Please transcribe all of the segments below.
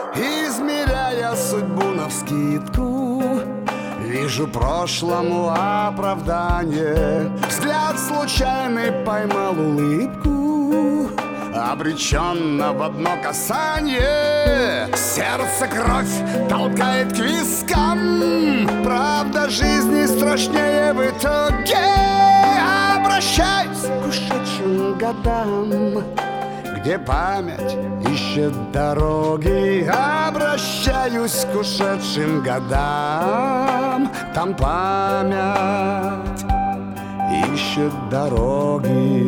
измеряя судьбу навскидку, вижу прошлому оправдание. Взгляд случайный поймал улыбку, обреченно в одно касание. Сердце кровь толкает к вискам, правда жизни страшнее в итоге. Обращаюсь к ушедшим годам, где память ищет дороги. Обращаюсь к ушедшим годам, там память ищет дороги.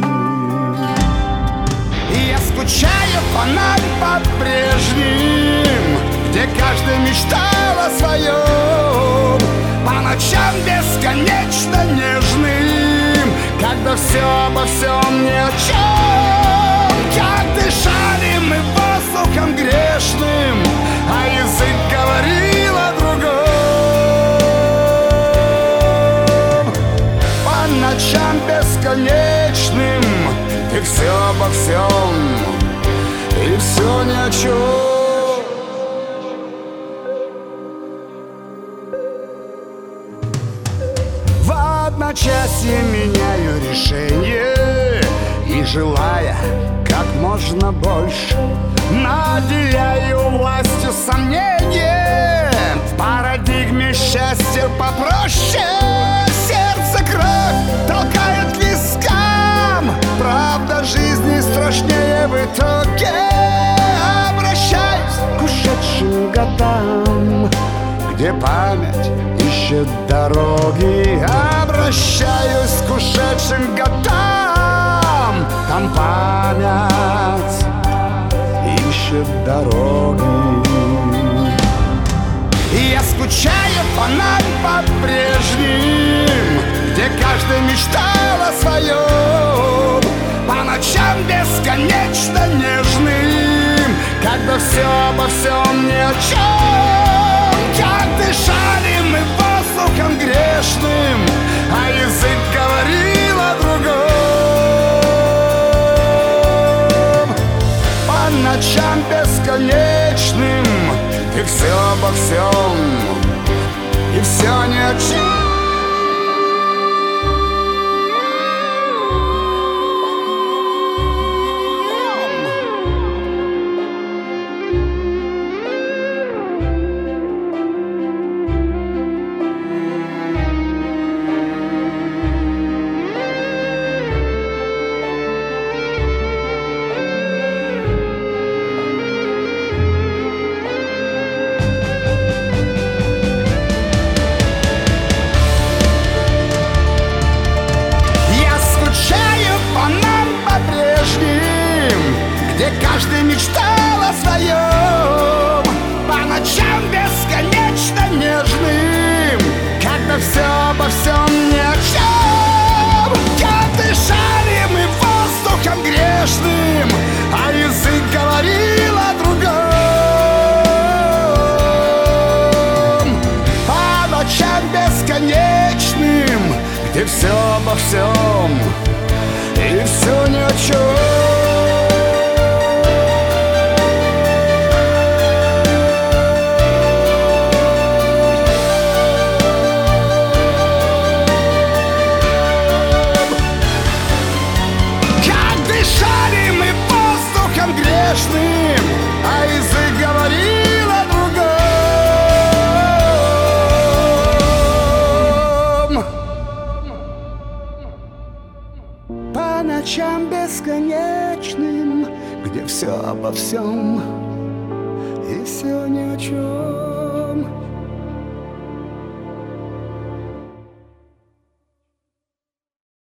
И я скучаю по нам, по прежним, где каждый мечтал о своем, по ночам бесконечно нежным, когда все обо всем ни о чем. Как дышали мы воздухом грешным, а язык говорил о другом. По ночам бесконечным и все обо всем, и все ни о чем. В одночасье меняю решение и, желая как можно больше, наделяю властью сомнения. В парадигме счастья попроще. Сердце кровь толкает к вискам, правда жизни страшнее в итоге. Обращаюсь к ушедшим годам, где память ищет дороги. Обращаюсь к ушедшим годам, там память ищет дороги. И я скучаю по нам, по прежним, где каждый мечтал о своем, по ночам бесконечно нежным, когда все обо всем ни о чем. Как дышали мы воздухом грешным, а язык говорил о другом. По ночам бесконечным и все обо всем, и все ни о чем. Где каждый мечтал о своем, по ночам бесконечно нежным, когда все обо всем ни о чем. Как дышали мы воздухом грешным, а язык говорил о другом. По ночам бесконечным, где все обо всем, и все ни о чем. А язык говорил о другом. По ночам бесконечным, где все обо всем и все ни о чем.